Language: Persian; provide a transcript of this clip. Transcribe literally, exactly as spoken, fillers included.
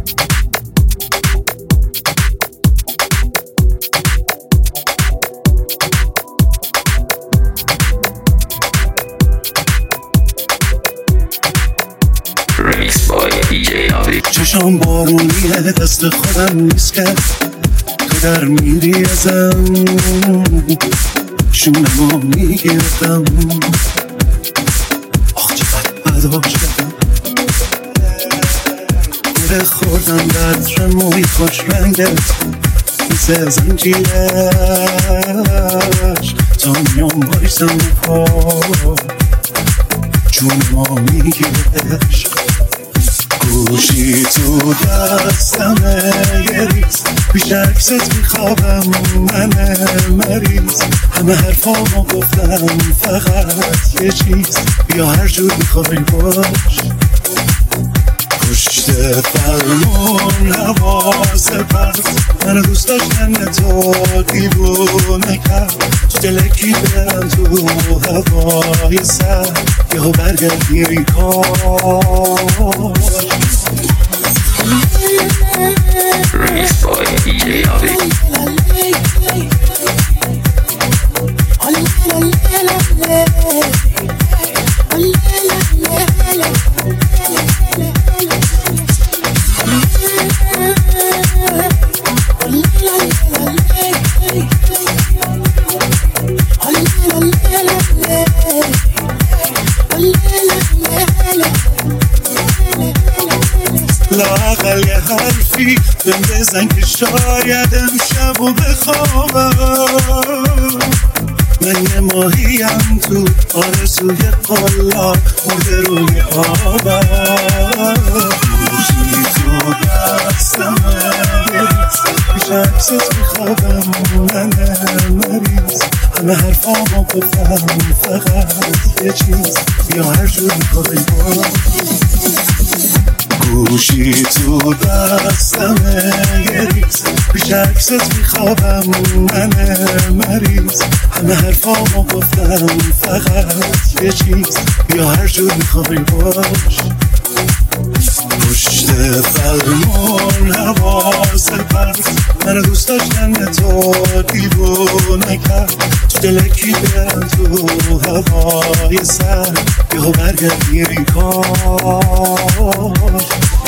چشام بارونیه دست خودم نیست که تو در میری ازم شونمو میگیردم آخ چقدر بدا شدم گره خوردم بطر موی خوش رنگت مثل زنجیرش تا میام بایستم پا جونمو میگیردش گوشی تو دستمه یه ریز بیش عکست میخوابم من مریض همه حرفامو گفتم فقط یه چیز بیا هر جور میخوای باش پشت فرمون حواس پرد من دوست داشتن تو دیوونه کرد تو دلکی برم تو هوای سر یهو برگرد میری کار Remix boy دی جی آبی لااقل یه حرفی بهم بزن که شاید امشب و بخوابم من یه ماهیم تو آرزوی قلا مرده روی آبم گوشی تو دستمه بیش عکست میخوابم من مریض همه حرفامو گفتم فقط یه چیز بیا هر جور میخوای باش گوشی تو دستمه یه ریز بیش عکست میخوابم من مریض همه حرفامو گفتم فقط یه چیز بیا هر جور میخوای باش پشت فرمون حواس پرد من دوست داشتن تو دیوونه کرد تو دلکی برم تو هوای سر یهو برگرد میری کار